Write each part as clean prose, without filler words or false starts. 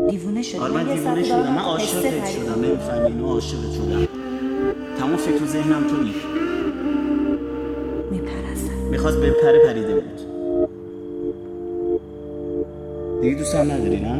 دیوونه شدی؟ آره من دیوونه شدم، من عاشقت شدم، نمی‌فهمی اینو، عاشقت شدم. تمام فکر و ذهنم تویی. میپرستم. میخواست بپره پریده بود. دیگه دوست هم نداری نه؟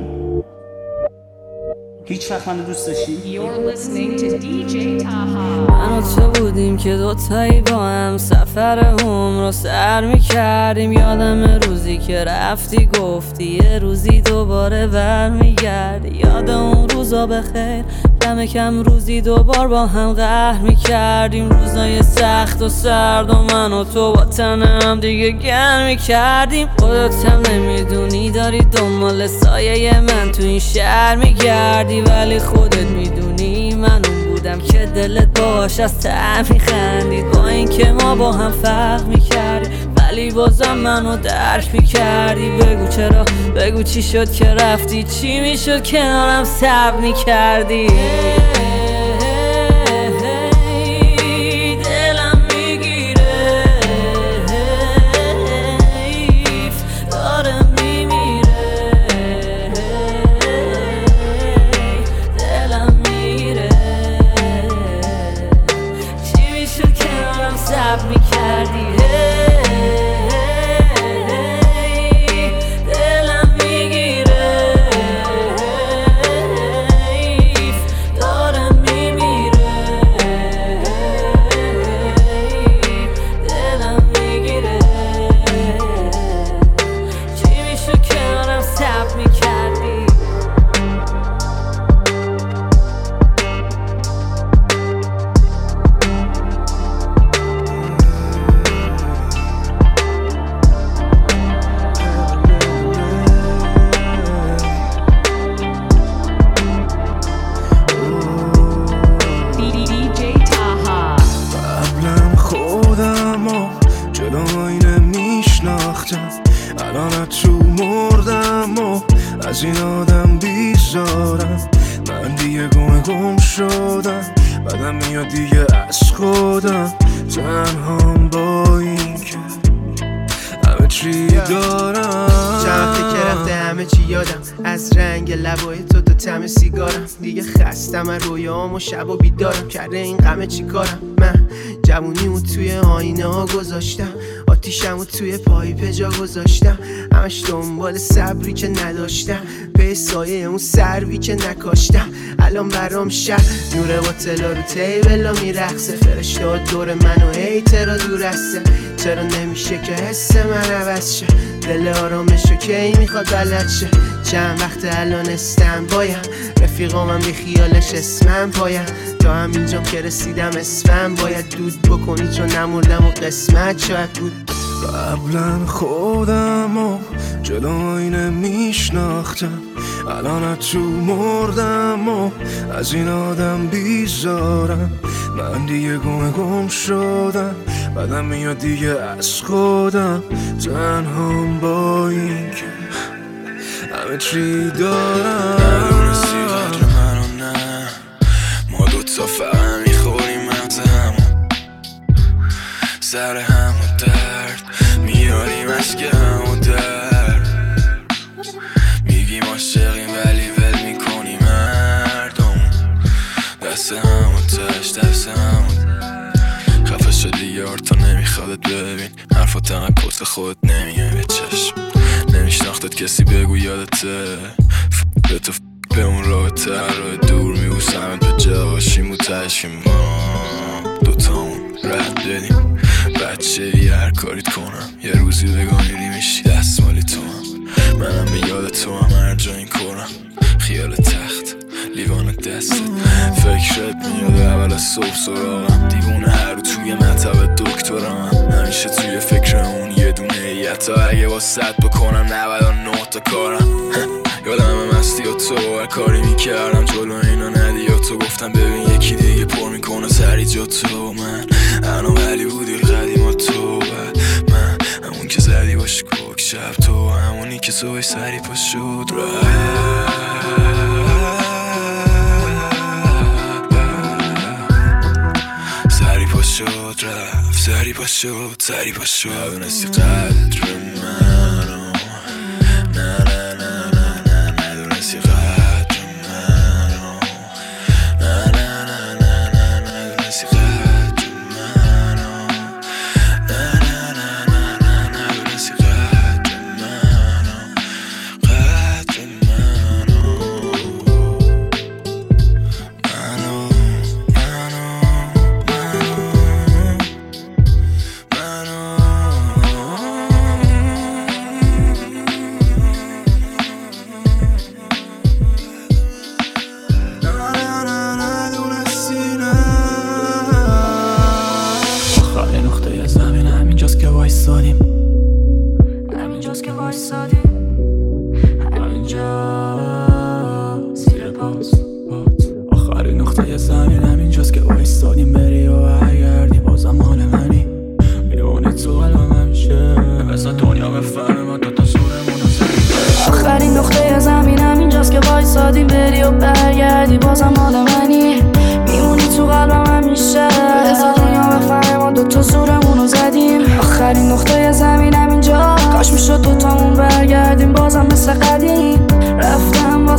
هیچ وقت منو دوست داشتی؟ You're listening to DJ Taha. من و تو بودیم که دوتایی با هم سفر عمر رو سر میکردیم. یادم روزی که رفتی گفتی یه روزی دوباره برمیگردی. یاد اون روزا بخیر، کم کم روزی دوبار با هم قهر میکردیم. روزای سخت و سرد و من و تو با تنم دیگه گرم میکردیم. خودت هم نمیدونی داری دنبال سایه من تو این شهر میگردی، ولی خودت میدونی من اون بودم که دلت باش از ته میخندید. با اینکه ما با هم فرق میکردیم ولی بازم منو درک میکردی. بگو چرا، بگو چی شد که رفتی، چی میشد کنارم صبر میکردی. الان تو مردم و از این آدم بیزارم. من دیگه گم شدم، بعدم میاد دیگه از خودم. تنهام با این که همه چی دارم. چند فکر رفته همه چی یادم، از رنگ لبای تو تا طعم سیگارم. دیگه خستم از رویام و شب و بیدارم، کرده این غمه چی کارم. من جوونیمو توی آینه ها گذاشتم، آتیشمو توی پایپ جا گذاشتم. همش دنبال صبری که نداشتم، به سایه اون سروی که نکاشتم. الان برام شب نور باطلا رو تیبلا میرقصه، فرشته ها دور منو هیترا دور هسته. چرا نمیشه که حس من عوض شه، دل آرامشو کی میخواد بلد شه. چند وقت الان استم بایم، رفیقام هم بی خیالش اسمم پایم. تا همینجام که رسیدم اسمم باید دود بکنی، چون نمردم و قسمت شاید بود. قبلا خودم و جلو اینه میشناختم، الان تو مردم و از این آدم بیزارم. من دیگه گم شدم، بعدم میاد دیگه از خودم. تنهام با این که همه چی دارم. ندونستی قدر منو نه، ما دوتا فقط میخوریم مغز همون، سر همون درد میاریم عشق همون درد. میگیم عاشقیم ولی ول میکنیم مردم، دست همون تش دست همون. خفه شدی یار تا نمیخوادت ببین، حرفات انقدر کس خودت نمیه به چشم. نمیشناختت کسی بگو یادته، به تو به اون رابطه راه دور میبوسمت به جاشیم و تش که ما دوتامون رد بدیم. بچه هر کاریت کنم یه روزی بگامیری میشی دستمالی تو هم. منم به یاد تو هم هر جا این کنم، خیال تخت لیوان دست. فکرت میاد اول از صبح سراغم، دیوونه هر رو توی مطب دکترم. همیشه توی فکر اون یه دونه ایتا، اگه با 100 بکنم 99 تا کارم. یادم مستی و تو هر کاری میکردم جلو اینا ندی و تو گفتم ببین یکی دیگه پر میکنه سری جا تو. من انا ولی بودی قدیم و تو من همون که زدی باش کوک شب، تو همونی که صبح سری پا شد سری پا شد رفت، سری پا شد سری پا شد. ندونستی قدر منو، نه نه نه نه نه ندونستی قدر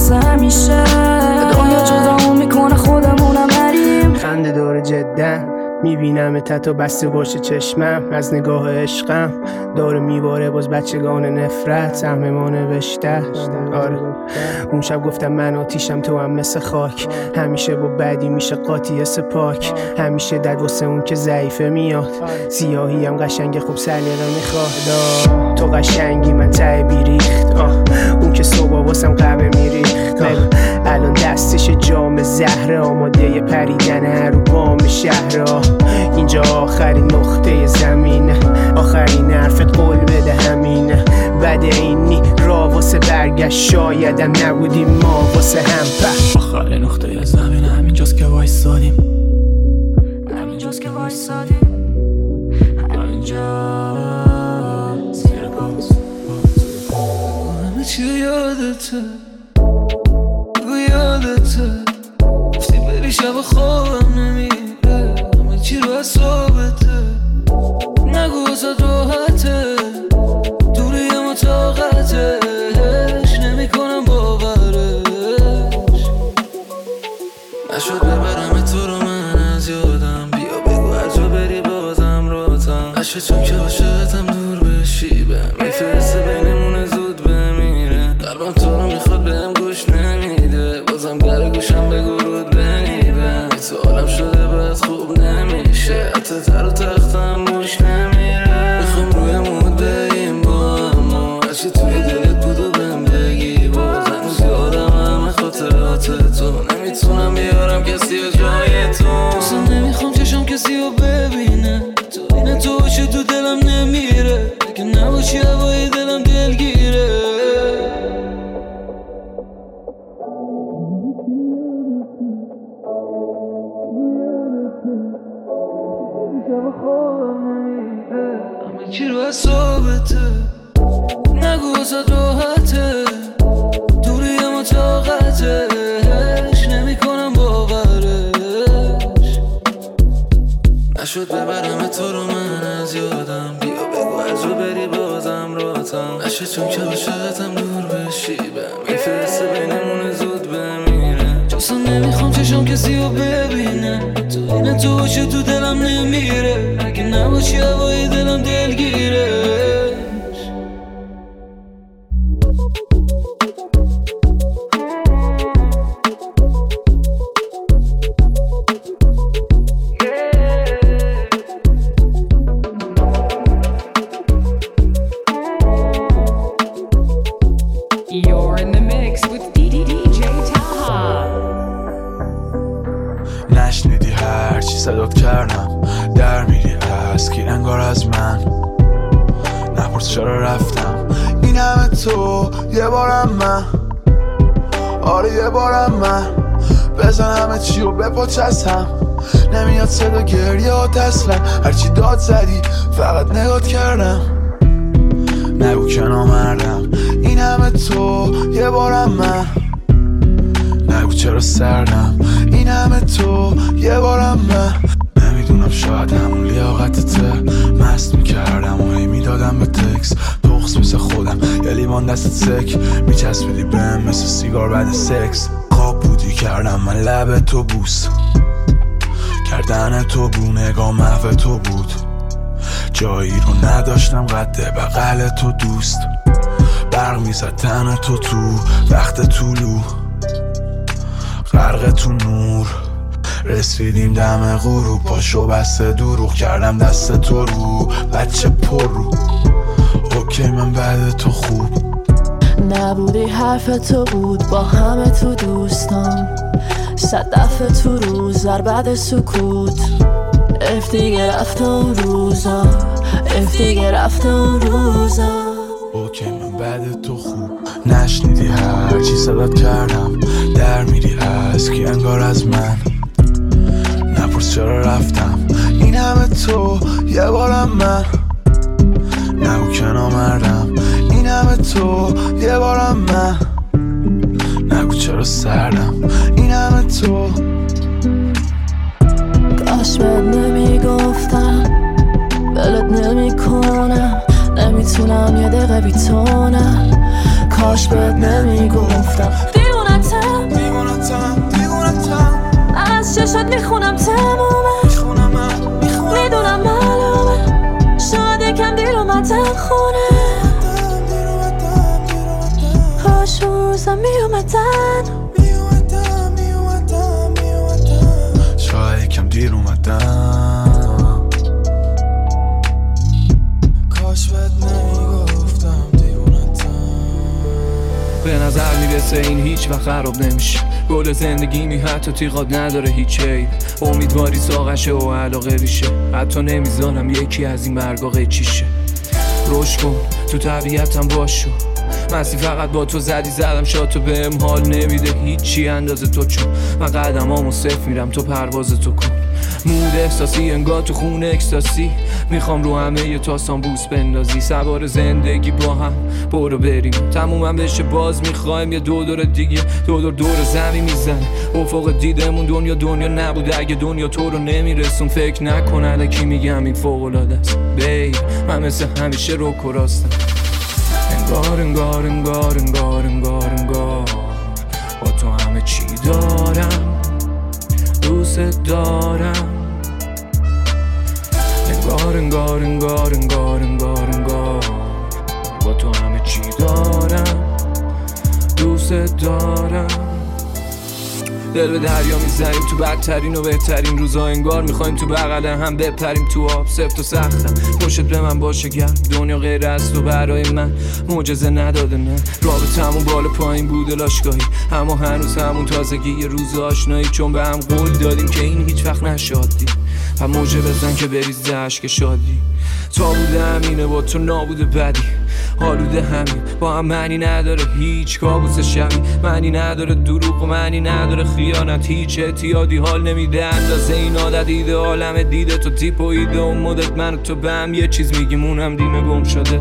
واسه همیشه دنیا جدامون میکنه خودمونم بریم. خنده داره جدن میبینم تا بسته باشه چشمم از نگاه عشقم داره میباره باز بچگان نفرت سهم ما نوشته. آره اون شب گفتم من آتیشم تو هم مثل خاک همیشه با بدی میشه قاطی سپاک همیشه دد واسه اون که ضعیفه میاد سیاهی هم قشنگه خوب سلیقه میخواد تو قشنگی من ته بیریخت اون که صبح واسم قهوه میریخت الان دستش جام زهره آماده پریدن هر رو بام شهرها اینجا آخرین نقطه زمینه آخرین حرفت قول بده همینه بعد اینی را واسه برگشت شایدم نبودیم ما واسه هم آخرین نقطه زمینه همینجاست که وایسادیم همینجاست که وایسادیم همینجا زیر باز همه چی یادته یادته گفتی بری شب خوابم نمیره همه چی رو حسابته نگو واسه راحته دوری اما طاقتش نمی کنم باورش نشد ببرم تو رو من از یادم بیا بگو هر جا بری بازم راتم نشد چون که عاشقتم دور بشی بهم میفرسته بینمونه زود بمیره قلبم تو رو میخواد بهم گوش نمیده بازم در گوشم بگو رود بنیبم تو عالم شده بعد خوب نمیشه حتی تر و تختم بوش نمیره میخوام روی مود بگیم با اما هرچی توی دلت بود و بهم بگی باز هنوز یادم همه خاطرات تو نمیتونم بیارم کسی و جای تو اصلا نمیخوام چشم کسی رو ببینه تو اینه تو باشی تو دلم نمیره اگه نباشی هوای دلم دلگیره همه چی رو حسابته نگو واسه راحته دوری اما طاقتش نمی کنم باورش نشد ببرم تو رو من از یادم بیا بگو هر جا بری بازم راتم نشد چون که عاشقتم دور بشی بهم میفرسته بینمونه زود بمیره اصلا نمیخوام چشم کسی رو ببینه تو اینه تو باشی تو دلم نمیره اگه نباشی هوای دلم دلگیره You're in the mix with DJ Taha. نشنیدی هر چی صدات کردم در میری از کی انگار از من نپرس چرا رفتم این همه تو یه بارم من آره یه بارم من بزن همه چی و بپاچ از هم نمیاد صدا گریه ها اصلا هرچی داد زدی فقط نگات کردم نگو که نامردم این همه تو یه بارم من نگو چرا سردم این همه تو یه بارم من نمیدونم شاید همون لیاقتته مست میکردم و هی میدادم به تکس تخص مثل خودم یه لیوان دست سک میچسبیدی بهم مثل سیگار بعد سکس خواب بودی کردم من لب تو بوس کردن تو بو نگاه محو تو بود جایی رو نداشتم قد بغل تو دوست برق میزد تن تو وقت طولو غرق تو نور رسیدیم دم غروب پاشو بسته دروغ کردم دست تو رو بچه پر رو اوکی من بعد تو خوب نبودی حرف تو بود با همه تو دوستان صد دفعه تو روز در بعد سکوت اف دیگه رفت اون روزا اف دیگه رفت اون روزا اوکی من بعد تو خوب نشنیدی هر چی صدات کردم در میری از کی انگار از من نپرس چرا رفتم این همه تو یه بارم من نگو که نامردم این همه تو یه بارم من نگو چرا سردم این همه تو کاش بهت نمیگفتم ولت نمیکنم نمیتونم یه دقیقه بیتونم کاش بهت نمیگفتم دیوونت برات میخونم تمومه میدونم معلومه شاید یکم دیر اومدم خونه کاش اون روزا میومدن شاید یکم دیر اومدم کاش بهت نمیگفتم به نظر میرسه این هیچ وقت خراب نمیشه گل زندگی می حتی تیغات نداره هیچ عیب امیدواری ساقشه و علاقه ریشه حتی نمیذارم یکی از این برگا قیچیشه روش کن تو طبیعتم باشو مسیح فقط با تو زدم شاتو بهم حال نمیده هیچی اندازه تو چون من قدمامو صفر میرم تو پرواز تو کن مود احساسی انگار تو خونه اکستاسی میخوام رو همه یه تاسان بوس بندازی سوار زندگی با هم برو بریم تمومم بشه باز میخوایم یه دور دیگه دور زمین میزنه افق دیدمون دنیا نبوده اگه دنیا تو رو نمیرسون فکر نکن الکی میگم این فوق‌العاده است بی من مثل همیشه رو کراستم انگار با تو همه چی دارم دوست دارم انگار با تو همه چی دارم دوست دارم دل به دریا میزنیم تو بدترین و بهترین روزا انگار میخوایم تو بغل هم بپریم تو آب سفت و سختم خوشت به من باشه گرم دنیا غیر از تو برای من معجزه نداده نه رابطمون بالا پایین بوده لاشگاهی اما هنوز همون تازگی یه روز آشنایی چون به هم قول دادیم که این هیچ وقت نشادی و موجه بزن که بریزه عشق شادی تا بوده همینه با تو نابوده بدی حالوده همین با هم معنی نداره هیچ کابوس شبی معنی نداره دروغ و معنی نداره خیانت هیچ اعتیادی حال نمیده اندازه این عادت ایده عالم دیده تو تیپ و ایده و مدت من و تو به هم یه چیز میگیم اونم نیمه گم شده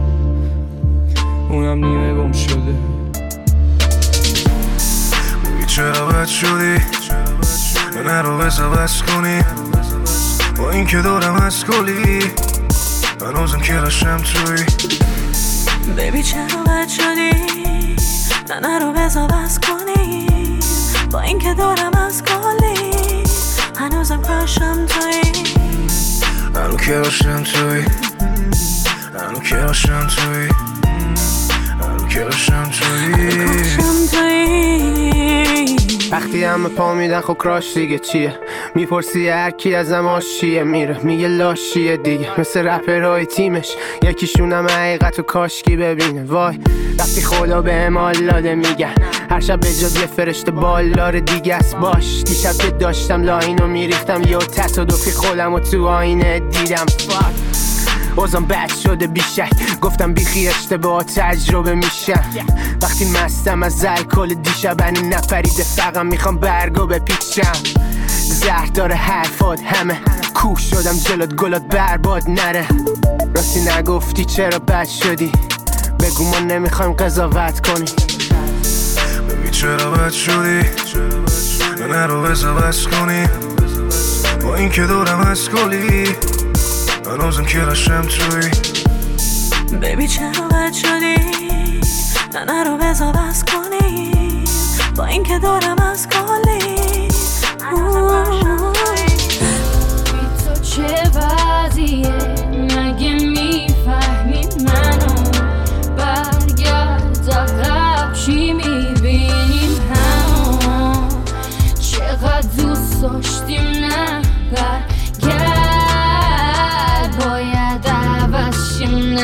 بگی چرا بد شدی نرو بزا بس کنی با این که دارم از کلی هنوزم که رشم توی بیبی چرا بد شدی نرو بزا بس کنی با این که دارم از کلی هنوزم کاشم توی هنو که رشم توی وقتی همه پا میدن خب کراش دیگه چیه میپرسی هر کی ازم آشیه میره میگه لاشیه دیگه مثل رپرهای تیمش یکیشونم حقیقت و کاشکی ببینه وای وقتی خدا به حال داده میگن هر شب به جاد یه فرشته بالار دیگه است باش دیشب که داشتم لاینو میریختم یه تصادفی خودم و تو آینه دیدم بازم بد شده بیشک گفتم بیخی اشتباه تجربه میشم وقتی مستم از الکل دیشبنی نپریده فقط میخوام برگو بپیچم زهر داره حرفات همه کوه شدم جلوت گلات برباد نره راستی نگفتی چرا بد شدی بگو ما نمیخوایم قضاوت کنی بگی چرا بد شدی نرو بزا بس کنی با این که دارم از کلی هنوزم که رشم توی بیبی چرا بد شدی نرو بزا بس کنی با این که دارم از کلی بی تو چه وضعیه مگه میفهمی منو برگرد عقب چی میبینیم همو چقدر دوست داشتیم نه برگرد باید عوض شیم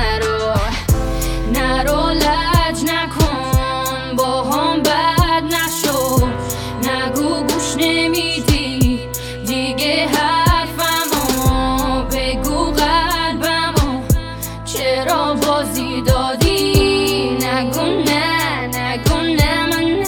نرو لج نکن با هم بد نشو نگو گوش نمیدی دیگه حرفمو بگو قلبمو چرا بازی دادی نگو نه من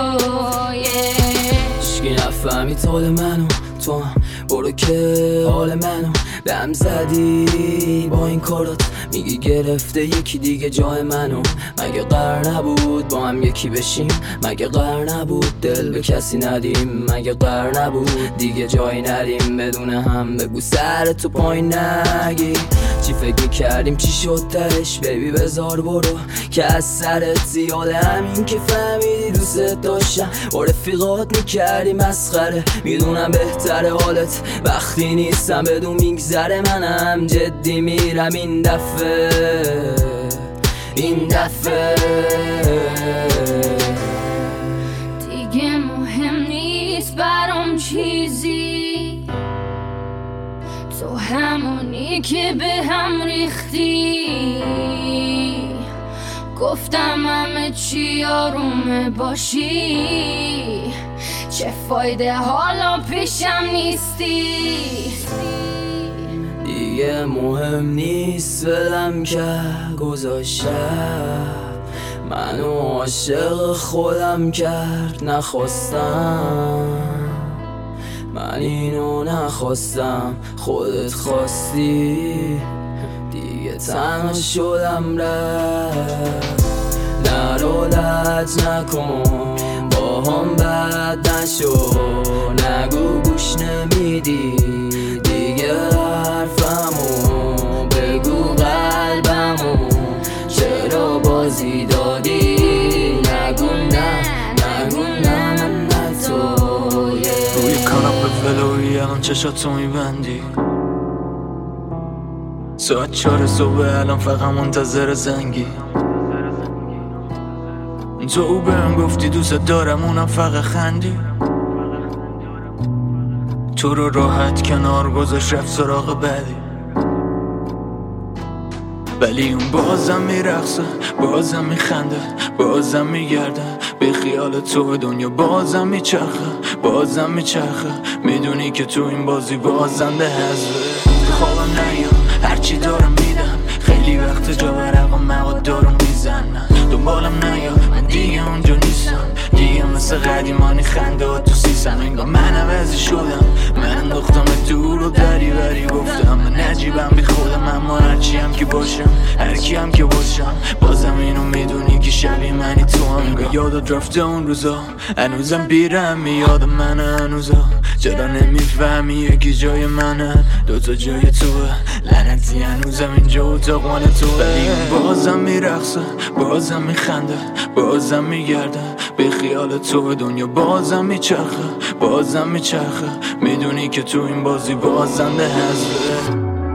تویش کی نفهمی طول منو تو هم برو که حال منو به هم زدی با این کارات میگی گرفته یکی دیگه جای منو مگه قرار نبود با هم یکی بشیم مگه قرار نبود دل به کسی ندیم مگه قرار نبود دیگه جایی ندیم بدون هم بگو سر تو پایین نگی چی فکر میکردیم چی شد تهش بیبی بذار برو که از سرت زیاده همین که فهمیدی دوست داشتم با رفیقات میکردی مسخره. میدونم بهتره حالت وقتی نیستم بدون میگذره. منم جدی میرم این دفعه دیگه مهم نیست برام چیزی، تو همونی که به هم ریختی. گفتم همه چی آرومه باشی، چه فایده حالا پیشم نیستی. دیگه مهم نیست ولم کرد گذاشتم، منو عاشق خودم کرد. نخواستم من اینو نخواستم، خودت خواستی دیگه تنها شدم. رفت نرو لج نکن با هم بد نشو، نگو گوش نمیدی دیگه حرفمو، بگو قلبمو چرا بازی دادی. نگو نه من نه تو. روی کاناپه ولویی الان چشاتو میبندی، ساعت 4 صبح الان فقط منتظر زنگی. تو بهم گفتی دوست دارم اونم فقط خندی. تو رو راحت کنار گذاشت رفت سراغ بعدی، ولی اون بازم میرقصه بازم میخنده بازم میگرده. به خیال تو دنیا بازم میچرخه میدونی که تو این بازی بازنده حذفه. خوابم نیام هرچی دارم میدم، خیلی وقت جا برقم مواد دارم میزنم. دنبالم نیا من دیگه اونجا نیستم، دیگه مثل قدیمانی خنده ها تو سیسم. انگار من عوضی شدم، من انداختم دور و دری بری گفتم. من عجیبم بی خودم، اما هرچی هم که باشم هرکی هم که باشم بازم اینو میدونی که شبیه منی تو هم. انگار یادت رفته اون روزا، هنوزم بیرم میاد من هنوزا. چرا نمیفهمی یکی جای منه دوتا جای توه، لعنتی هنوزم اینجا اتاق مال تو. ولی اون بازم میرقصه بازم میخنده بازم میگرده. به خیال تو دنیا بازم میچرخه میدونی که تو این بازی بازنده حذفه.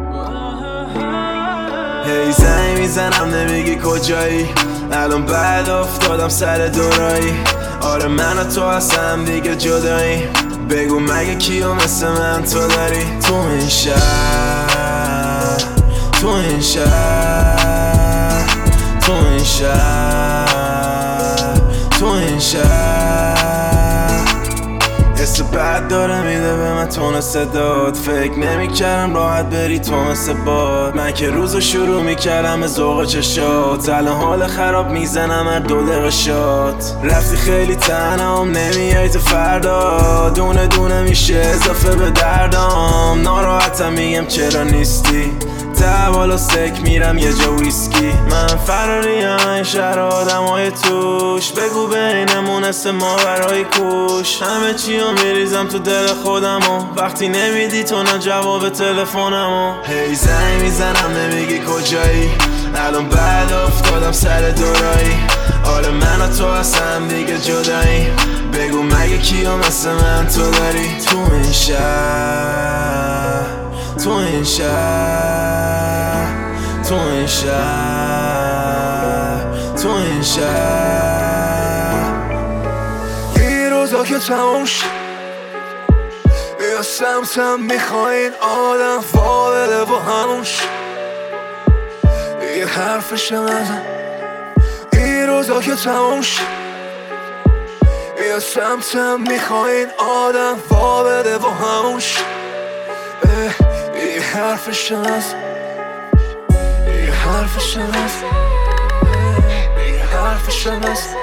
هی زنگ میزنم نمیگی کجایی، الان بعد افتادم سر دورایی. آره من و تو هستم دیگه جدایی، بگو مگه کیو مثل من تو داری. تو این شهر حس بد داره میده به من تون صداد. فکر نمیکردم راحت بری تو مثل باد. من که روزو شروع میکردم به ذوق چشات، الان حال خراب میزنم هر 2 دقیقه شات. رفتی خیلی تنهام نمیای تو فردا، دونه دونه میشه اضافه به دردام. ناراحتم میگم چرا نیستی، بالا سک میرم یه جا ویسکی. من فراریم این شهر آدم های توش، بگو بینمون اسم ما برای کوش. همه چیو میریزم تو دل خودمو، وقتی نمیدی تو نه جواب تلفنمو. هی زنگ میزنم نمیگی کجایی، الان بعد افتادم سر دورایی. آره من و تو هستم دیگه جدایی، بگو مگه کیو مثل من تو داری. تو این شهر یه روزا که تموم شد یا سمتم میخواین آدم فاضله با هموش یه حرفشم نزن. یه روزا که تموم شد یا سمتم میخواین آدم فاضله با هموش یه حرفشم نزن. یه حرفشم نزن. یه حرفشم نزن.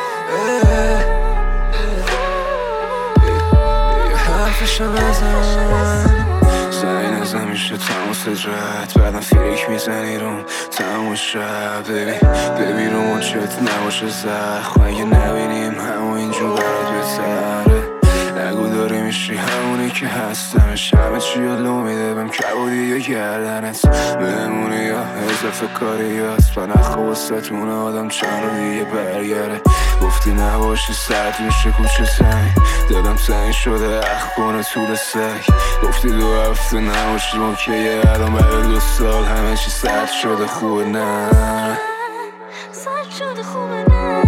یه حرفشم نزن. زنی نزن میشه تمام صدرت، بعدم فکر میزنی روم تمام شب. ببین رو مچت نباشه زخم، اگه نبینیم همون اینجور برات بهتره. نگو داره میشی همونی که هستمش، همه چی لو میده بهم کبودی یا گردنت بمونه یا اضافه کاری هست. من اخواستتون آدم چند رو دیگه برگره، گفتی نباید باشی سرد میشه کوچه تنگ دلم تنگ شده اخ کنه طول سگ گفتی 2 هفته نباشی اوکیه الان برای 2 سال همه چی سرد شده خوبه نه سرد شده خوبه نه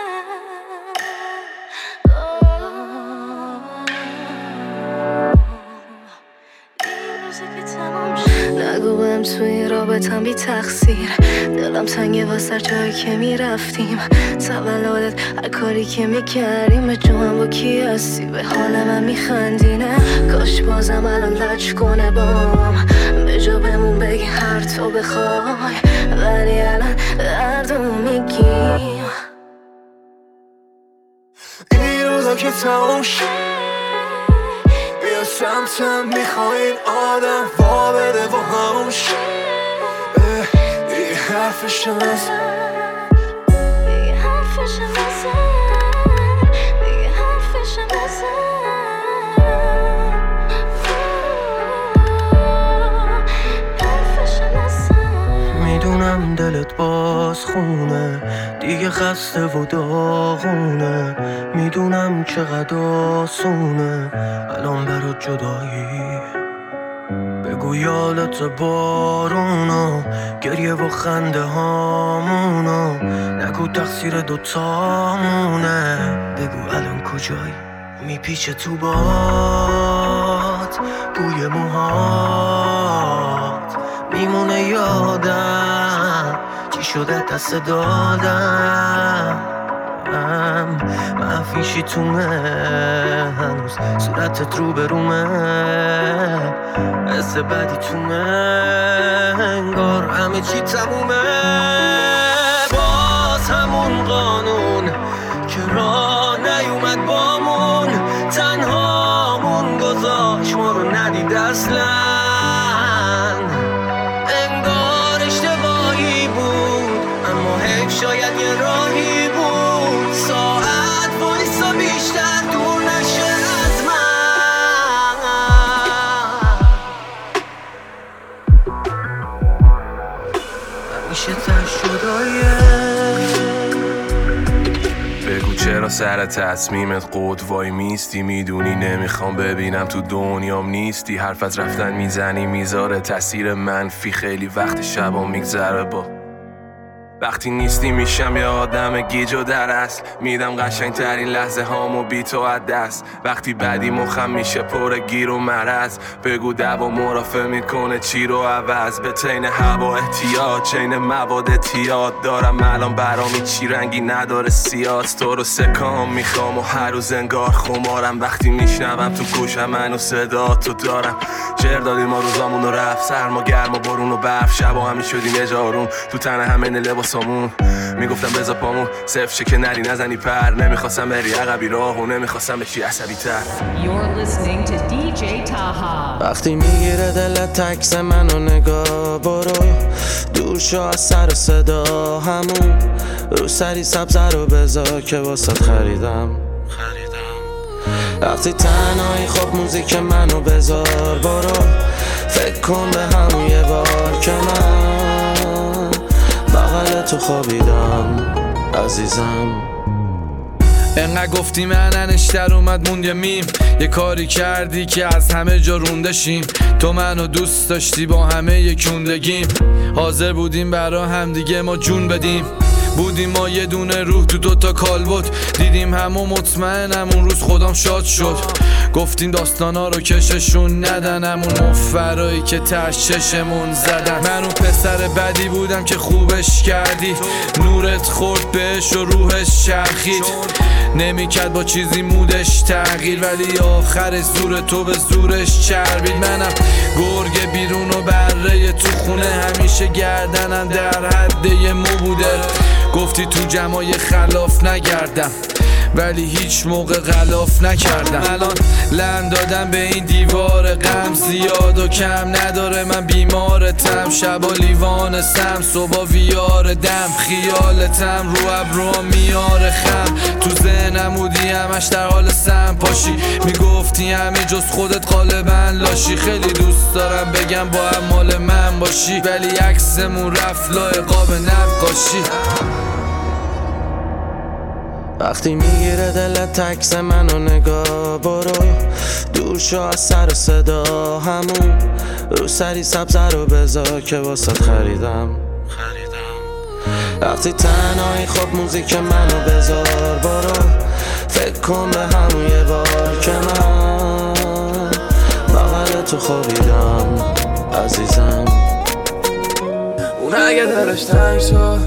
نگو بهم توی رابطم بی تقصیر دلم تنگه واسه جایی که میرفتیم تولدت هر کاری که میکردیم به جوان با کی هستی به حال من میخندی نه کاش بازم الان لج کنه بام به جا بمون بگی هر تو بخوای ولی الان دردو میگیم این روزا که تموم شد بیا سمتم میخوای این آدم وا بده و هموش دیگه حرفش نزن دیگه حرفش نزن دیگه حرفش نزن حرفش نزن میدونم دلت باز خونه دیگه خسته و داغونه میدونم چقدر آسونه الان برات جدایی بگو یادت بارونو گریه و خنده هامونو نگو تقصیر دوتامونه بگو الان کجایی میپیچه تو باد بوی موهات میمونه یادم چی شده دست دادم مفیشی تونه هنوز صورتت رو برومه حس بدی تونه انگار همه چی تمومه باز همون قانون که راه نیومد بامون تنهامون گذاشت ما رو ندید اصلا انگار اشتباهی بود اما حیف شاید یه راهی بود ساعت وایسا بیشتر دور نشه از من همیشه تر شدایه بگو چرا سر تصمیمت قد وای میستی میدونی نمیخوام ببینم تو دنیام نیستی حرف از رفتن میزنی میذاره تاثیر منفی خیلی وقت شبا میگذره با وقتی نیستی میشم یه آدم گیج و در اصل میدم قشنگ ترین لحظه هامو بی تو از دست وقتی بدی مخم میشه پر گیر و مرض بگو دوا مرافع میکنه چی رو عوض به تین هوا احتیاط چین مواد اعتیاد دارم الان برامی چی رنگی نداره سیاست تو رو سکام میخوام و هر روز انگار خمارم وقتی میشنوم تو گوشم منو صدا تو دارم جر دادیم ما روزامون رو رفت سرما گرم و برون و برف شبا همی شدیم یه جارون تو تن همه لباسامون میگفتم بذار پامون صفر شه که نری نزنی پر نمیخواستم بری عقبی راهو نمیخواستم بشی عصبی تر You're listening to DJ Taha. وقتی میگیره دلت تکس منو نگاه برو دور شو از سر و صدا همون رو سری سبزه رو بذار که واسط خریدم وقتی تنهایی خب موزیک منو بذار برو فکر کن به همون یه بار که من بغل تو خوابیدم عزیزم انقدر گفتی من انشتر اومد موند یه میم یه کاری کردی که از همه جا رونده شیم تو منو دوست داشتی با همه یکوندگیم حاضر بودیم برا هم دیگه ما جون بدیم بودیم ما یه دونه روح تو 2 تا کالبد دیدیم همو مطمئنم اون روز خودم شاد شد گفتیم داستانا رو کششون ندن همون مفرایی که تش چشمون زدن من اون پسر بدی بودم که خوبش کردی نورت خورد بهش و روحش چرخید نمیکرد با چیزی مودش تغییر ولی آخر زور تو به زورش چربید منم گرگ بیرون و بره تو خونه همیشه گردنم در حد یه مو بوده گفتی تو جمعای خلاف نگردم ولی هیچ موقع غلاف نکردم الان لند دادم به این دیوار غم زیاد و کم نداره من بیمارتم شبا لیوان سم صبح ویار دم خیالتم رو ابروام میاره خم تو ذهنم بودی همش در حال سم پاشی میگفتی همه جز خودت غالبا لاشی خیلی دوست دارم بگم با هم مال من باشی ولی عکسمون رفت لای قاب نقاشی وقتی میگیره دلت تکس منو نگاه برو دور شو از سر و صدا همون رو سری سبزه رو بذار که واسه خریدم وقتی تنهایی خب موزیک منو بذار برو فکر کن به همون یه بار که من بغل تو خوابیدم عزیزم اون اگه دلش تنگ شد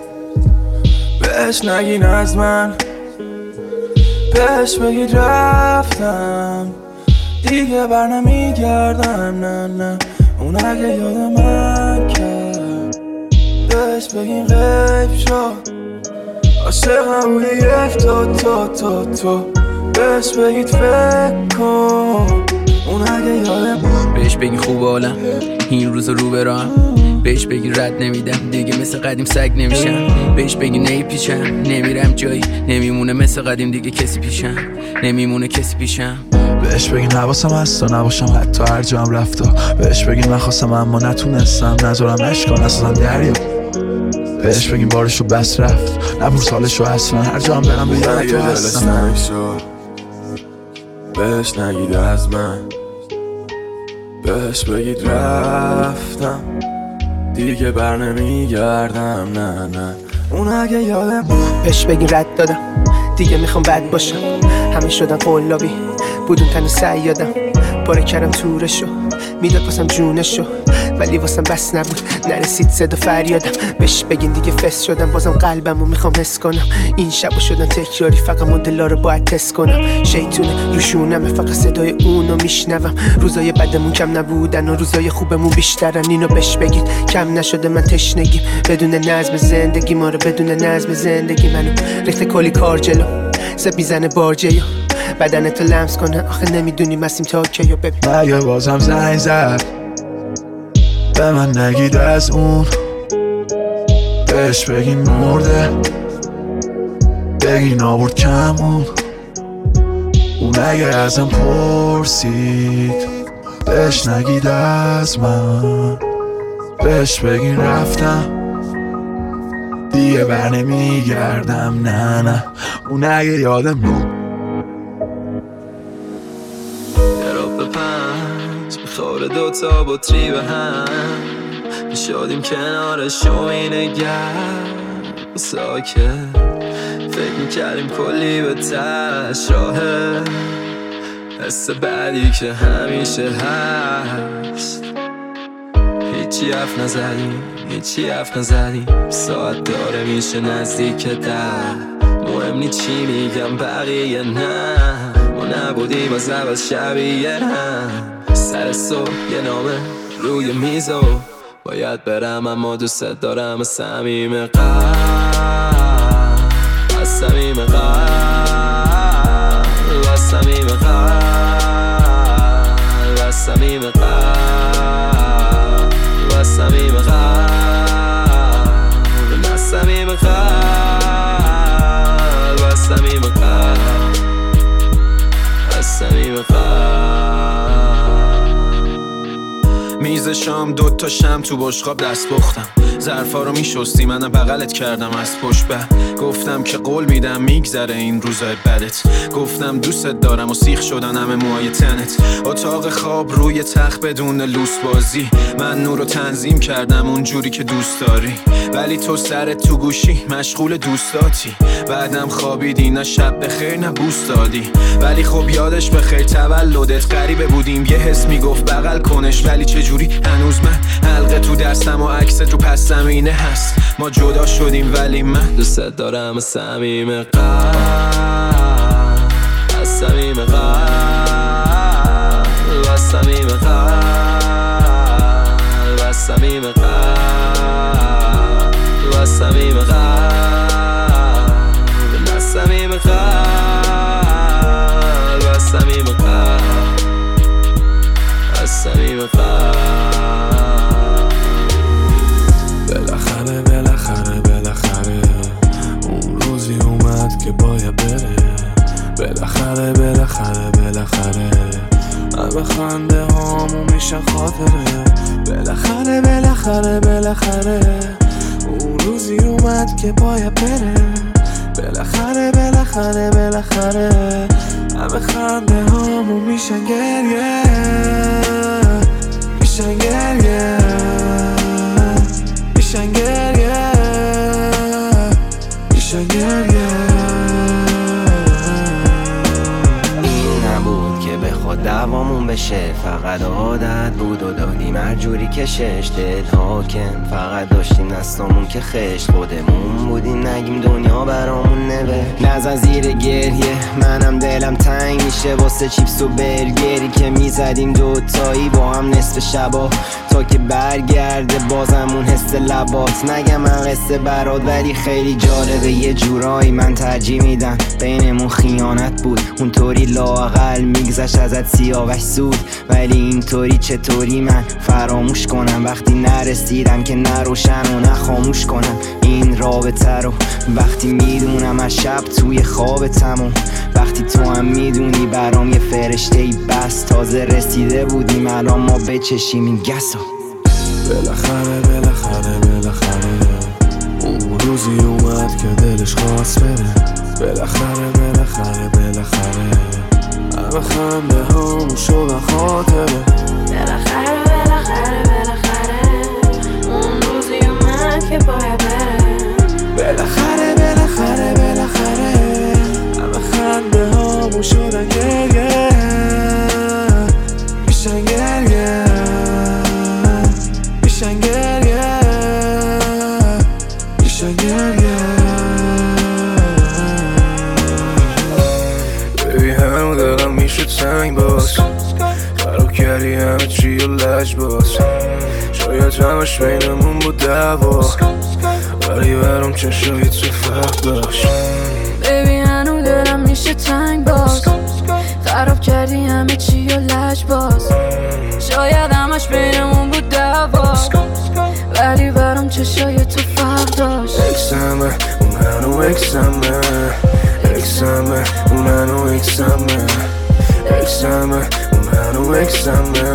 بهش نگین از من بهش بگید رفتم دیگه بر نمیگردم نه نه اون اگه یاد من کرد بهش بگین غیب شد عاشقم بودی یک تو بهش بگید فکر کن اون اگه یاد من بهش بگین خوب حالم این روز رو برام بهش بگی رد نمیدم دیگه مثل قدیم سگ نمیشم بهش بگی نیپیچم نمیرم جایی نمیمونه مثل قدیم دیگه کسی پیشم نمیمونه کسی پیشم بهش بگی نواسم هست و نباشم حتی هر جا هم رفتا بهش بگی من خواستم اما نتونستم نذارم عشقا نسازم دریا بهش بگیم بارشو بس رفت نبور سالشو اصلا هر جا هم برم به یاد تو هستم بهش نگید از من بهش بگید رفتم دیگه بر نمیگردم نه نه اون اگه یادم بهش بگی رد دادم دیگه میخوام بد باشم همه شدن قلابی بودون تنو سیادم پاره کردم تورشو میداد واسم جونشو ولی واسم بس نبود نرسید صدا فریادم بهش بگین دیگه فس شدم بازم قلبمو میخوام حس کنم این شبو شدن تکراری فقط مدلا رو باید تست کنم شیطونه روشونمه فقط صدای اونو میشنوم روزای بدمون کم نبودن و روزای خوبمون بیشترن اینو بهش بگید کم نشده من تشنگیم بدون نظم زندگی ما رو بدون نظم زندگی منو ریخته کلی کار جلو زب میزنه بارجیو بدنتو لمس کنه آخه نمیدونی مسیم تا کیو ببین مگه بازم زنگ زد به من نگید از اون بهش بگین مرده بگین آورد کمون اون اگه ازم پرسید بهش نگید از من بهش بگین رفتم دیگه بر نمیگردم نه نه اون اگه یادم میخوره دوتا بطری به هم میشادیم کنارش و اینگر ساکت فکر میکردیم کلی به تش راهه حس بعدی که همیشه هست هیچی حرف نزدیم ساعت داره میشه نزدیک مهم نی چی میگم بقیه نه ما نبودیم از اول شبیه هم سر صبح یه نامه روی میزو باید برم اما دوست دارم از صمیم قلب از صمیم قلب از صمیم قلب از صمیم قلب از صمیم قلب از صمیم قلب از صمیم قلب از صمیم قلب میز شام دوتا شم تو بشقاب دست پختم ظرفا رو میشستی منم بغلت کردم از پشت به گفتم که قول میدم میگذره این روزای بدت گفتم دوستت دارم و سیخ شدن همه موهای تنت اتاق خواب روی تخت بدون لوس بازی من نور رو تنظیم کردم اونجوری که دوست داری ولی تو سرت تو گوشی مشغول دوستاتی بعدم خوابیدی نه شب بخیر نه بوس دادی ولی خب یادش بخیر تولدت غریبه بودیم یه حس میگفت بغل کنش ولی چجوری هنوز من حلقه تو دستم و عکست رو پس زمینه هست ما جدا شدیم ولی من دوست دارم از صمیم قلب از صمیم قلب از صمیم قلب از صمیم قلب از صمیم قلب از صمیم قلب از صمیم قلب از صمیم قلب بالاخره اون روزی اومد که باید بره بالاخره همه خنده هامون میشن خاطره بالاخره اون روزی اومد که باید بره بالاخره بالاخره بالاخره همه خنده هامون میشن گریه، میشن گریه، میشن گریه، میشن گریه. خود دوامون بشه، فقط عادت بود و دادیم هر جوری کشش دل حاکم، فقط داشتیم دستامون که خشت خودمون بودیم نگیم دنیا برامون نوه. نزن زیر گریه منم دلم تنگ میشه واسه چیپس و برگری که میزدیم دوتایی با هم نصف شبا تا که برگرده بازمون حس لبات. نگم من قصه برات ولی خیلی جالبه یه جورایی من ترجیح میدم بینمون خیانت بود اونطوری لااقل میگذشت ازت سیاوش زود، ولی اینطوری چطوری من فراموش کنم وقتی نرسیدم که نروشن و نخاموش کنم این رابطه رو. وقتی میدونم از شب توی خوابتم و وقتی تو هم میدونی برام یه فرشته ای بس تازه رسیده بودیم الان ما بچشیم این گسو. بالاخره بالاخره بالاخره اون روزی اومد که دلش خواست بره، بالاخره بالاخره بالاخره همه خنده همون شدن خاطره. بالاخره بالاخره بالاخره اون روزی اومد که باید بره، بالاخره بالاخره بالاخره همه خنده همون شدن گریه، میشن گریه، میشن گریه، میشن گریه. ببی همون دلم میشه تنگ باز، خراب کردی همه چی و لج باز، شاید همش بینمون بود دعوا ولی برام چشایی تو فرق داشت. ببی هنو دلم میشه تنگ باز، خراب کردی همه چی و لج باز، شاید همش بینمون بود دعوا ولی برام چشای تو فرق داشت. اکسمه اون هنو اکسمه، اکسمه اون هنو اکسمه، اکسمه اون هنو اکسمه،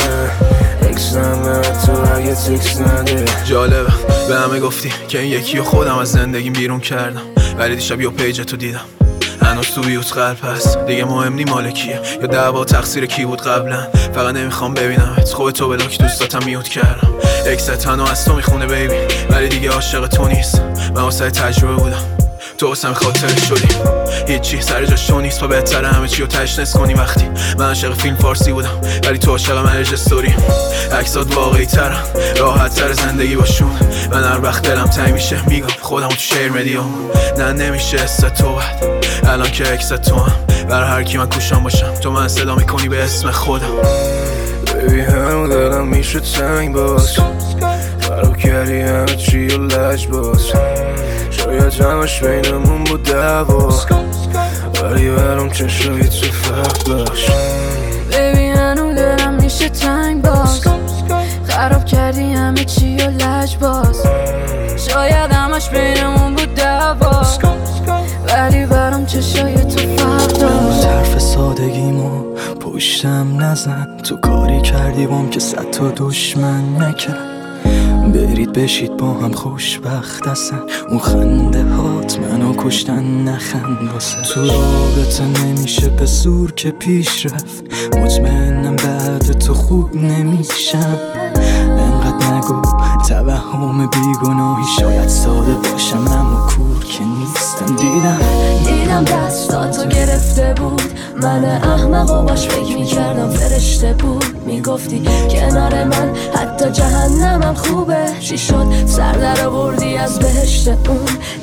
اکسمه تو اگه تکس نده. جالبه به همه گفتی که این یکی و خودم از زندگیم بیرون کردم ولی دیشب یه پیج تو دیدم هنوز تو بیوت قلب هست دیگه مهم نی مال کیه یا دعوا تقصیر کی بود قبلا، فقط نمیخوام ببینمت خوب تو بلاک دوستاتم میوت کردم. اکست هنو از تو میخونه بیبی ولی دیگه عاشق تو نیست، من واسه تجربه بودم تو واسم خاطره شدی، هیچی سر جاش تو نیست، بهتره همه چی رو تشنس کنی. وقتی من عاشق فیلم فارسی بودم ولی تو عاشق مرج استوری، عکسات واقعی ترن راحت تر زندگی باشون. من هر وقت دلم تنگ میشه میگم خودم تو شیر مدیام، نه نمیشه است تو بعد الان که عکس تو هم برای هر کی من کوشم باشم تو من صدا میکنی به اسم خودم. ببی همون دلم میشه تنگ باز، خراب کردی همه چی و لج باز، شاید همش بینمون بود دعوا ولی برام چشایی تو فرق داشت. ببی هنو دلم میشه تنگ باز، خراب کردی همه چی و لج باز، شاید همش بینمون بود دعوا ولی برام چشای تو فرق داشت. حرف سادگیمو پشتم نزن، تو کاری کردی بام که صد تا دشمن نکرد، برید بشید با هم خوشبخت هستن، اون خنده هات منو کشتن نخند واسه تو رابطه نمیشه به زور که پیش رفت، مطمئنم بعد تو خوب نمیشم، انقدر نگو توهم بیگناهی، شاید ساده باشم اما کور که نیستم. دیدم دستاتو گرفته بود، من احمق و باش فکر میکردم فرشته بود، میگفتی کنار من حتی جهنمم خوبه، چی شد سر در آوردی از بهشت اون.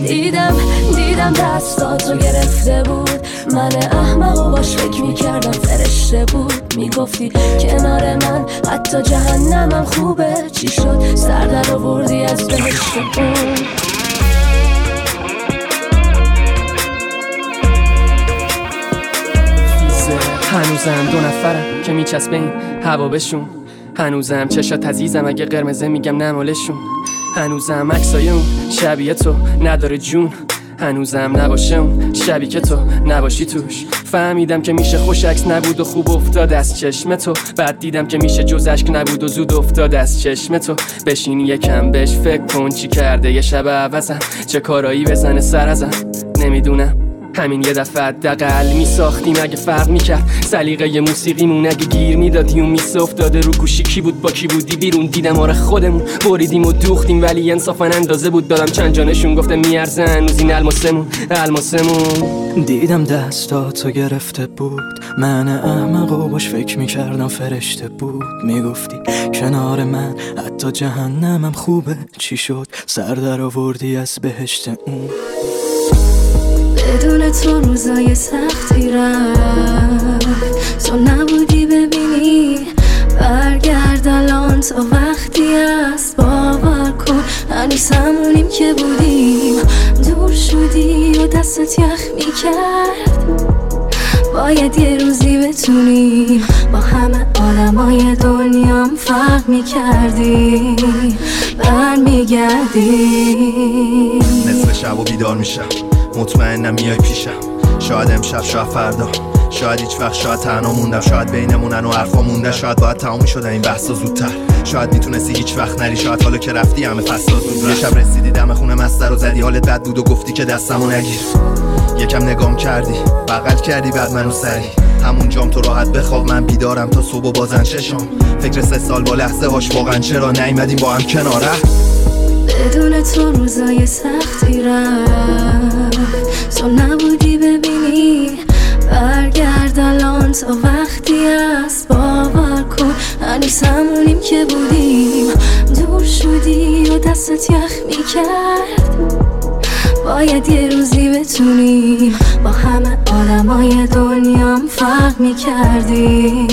دیدم دستاتو گرفته بود، من احمق و باش فکر میکردم فرشته بود، میگفتی کنار من حتی جهنمم خوبه، چی شد سر در آوردی از بهشت اون. هنوزم دو نفرم که میچسبه این هوا بشون، هنوزم چشات عزیزم اگه قرمزه میگم نمالشون، هنوزم عکسای اون شبیه تو نداره جون، هنوزم نباشه اون شبی که تو نباشی توش. فهمیدم که میشه خوش عکس نبود و خوب افتاد از چشم تو، بعد دیدم که میشه جز عشق نبود و زود افتاد از چشم تو. بشین یکم بهش فکر کن چی کرده یه شب عوضم، چه کارایی بزنه سر ازم، نمیدونم همین یه دفعه حداقل میساختیم اگه فرق میکرد سلیقه موسیقیمون اگه گیر میدادی و میسه افتاده رو گوشی کی بود با کی بودی بیرون دیدم آره خودمون بریدیم و دوختیم ولی انصافا اندازه بود دادم چند جانشون گفتم میارزه هنوز این الماسمون دیدم دستاتو گرفته بود من احمق و باش فکر میکردم فرشته بود میگفتی کنار من حتی جهنمم خوبه چی شد سر در آوردی از بهشت اون بدون تو روزای سختی رفت تو نبودی ببینی برگرد الان تا وقتی است باور کن هنوز همونیم که بودیم دور شدی و دستت یخ میکرد باید یه روزی بتونیم با همه آدمای دنیام فرق میکردی برمیگردی نصف شب و بیدار میشم مطمئنم میای پیشم شاید امشب شاید فردا شاید هیچ وقت شاید تنها موندم شاید بینمونن و حرفا مونده شاید باید تموم شده این بحثا زودتر شاید میتونستی هیچ وقت نری شاید حالا که رفتی همه فصلا زود یه شب رسیدی دم خونه مستر و زدی حالت بد بود و گفتی که دستمو نگیر یکم نگام کردی بغل کردی بعد منو سری همون جام تو راحت بخواب من بیدارم تا صبح و بازن چشم فکر 3 سال با لحظه هاش واقعا چرا نیومدیم با هم کناره بدون تو روزای سختی رفت تو نبودی ببینی برگرد الان تا وقتی است باور کن هنوز همونیم که بودیم دور شدی و دستت یخ میکرد باید یه روزی بتونیم با همه آدمای دنیام فرق میکردی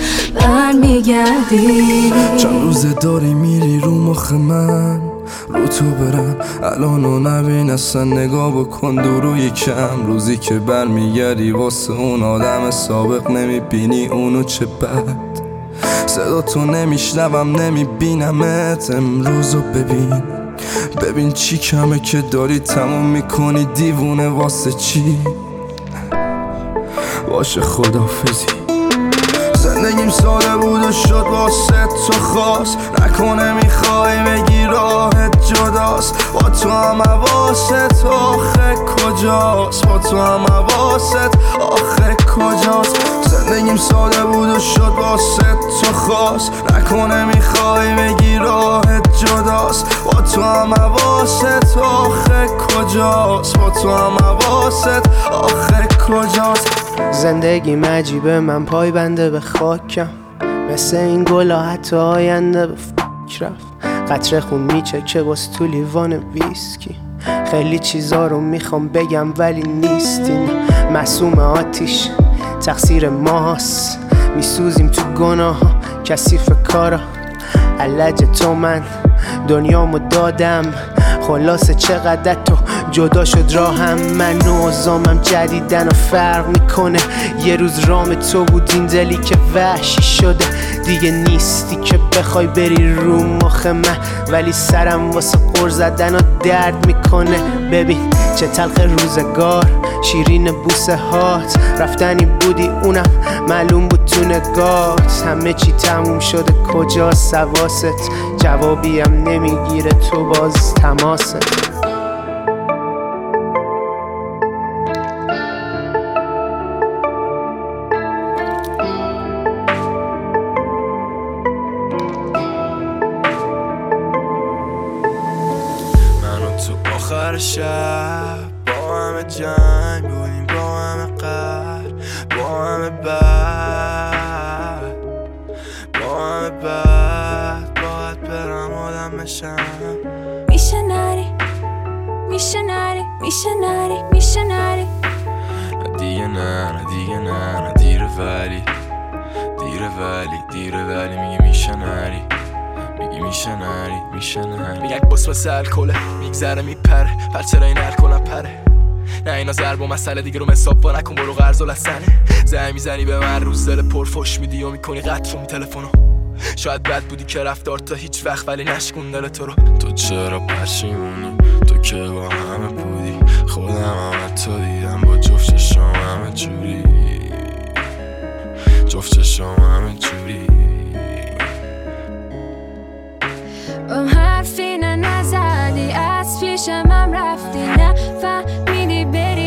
برمیگردی چند روزه داری میری رو مخ من رو تو برم الانو نبین اصلا نگاه بکن دورو یکم روزی که برمیگردی واسه اون آدم سابق نمیبینی اونو چه بد صدا تو نمیشنوم نمیبینمت امروزو ببین چی کمه که داری تموم میکنی دیوونه واسه چی باشه خدافزی زندگیم ساده بود و شد واسه تو خاص نکنه میخوای بگی راحت جداست با تو هم حواست آخه کجاست با تو هم حواست آخه کجاست زندگیم ساده بود و شد واسه تو خاص نکنه میخوای بگی راحت جداست با تو هم حواست آخه کجاست با تو هم حواست آخه کجاست زندگی عجیبه من پای بنده به خاکم مثل این گلا حتی آینده به فکر رفت قطره خون میچکه باز تو لیوان ویسکی خیلی چیزا رو میخوام بگم ولی نیستین معصوم آتیش تقصیر ماست میسوزیم تو گناه کثیف کارا علج تو من دنیامو دادم خلاصه چقدر تو جدا شد راهم من نوزامم جدیدن و فرق میکنه یه روز رام تو بود این دلی که وحشی شده دیگه نیستی که بخوای بری رو مخ من ولی سرم واسه قر زدن و درد میکنه ببین چه تلخ روزگار شیرین بوسه هات رفتنی بودی اونم معلوم بود تو نگات همه چی تموم شده کجا سواست جوابیم نمیگیره تو باز تماست آخر شب با همه جنگ بودیم با همه قهر با همه بد با همه بد باید برم آدم بشم میشه نری میشه نری میشه نری میشه نری نه دیگه نه نه دیگه نه نه دیره ولی میگه میشه نری میشه نری میگن بس واسه الکله میگذره میپره پر چرا این الکلم پره نه اینا ضرب و مسئله دیگه رو مسابقه نکن برو قرض و لسنه زنگ میزنی به من روز دل پرفش میدی و میکنی قطع اون تلفنو شاید بد بودی که رفتار تا هیچ وقت ولی نشکون دل تو رو تو چرا پشیمونی تو که با همه بودی خودم هم حتی دیدم با جفت شام همه جوری جفت شام همه جوری حرفی نزدی از پیشم هم رفتی نه فهمیدی بری